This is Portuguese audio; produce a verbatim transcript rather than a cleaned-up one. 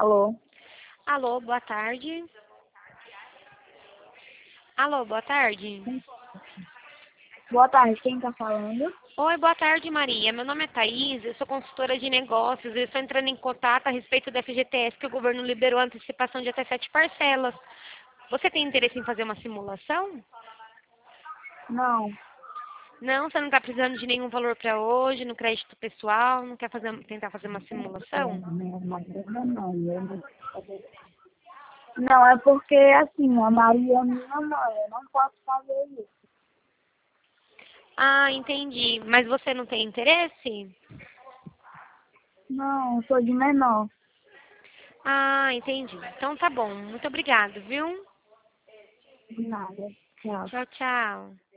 Alô? Alô, boa tarde. Alô, boa tarde. Boa tarde, quem tá falando? Oi, boa tarde, Maria. Meu nome é Thaís, eu sou consultora de negócios. Eu estou entrando em contato a respeito do F G T S, que o governo liberou a antecipação de até sete parcelas. Você tem interesse em fazer uma simulação? Não. Não, você não está precisando de nenhum valor para hoje, no crédito pessoal, não quer fazer, tentar fazer uma simulação? Não, é porque assim, a Maria é minha mãe, eu não posso fazer isso. Ah, entendi. Mas você não tem interesse? Não, eu sou de menor. Ah, entendi. Então tá bom. Muito obrigada, viu? De nada. Tchau. Tchau, tchau.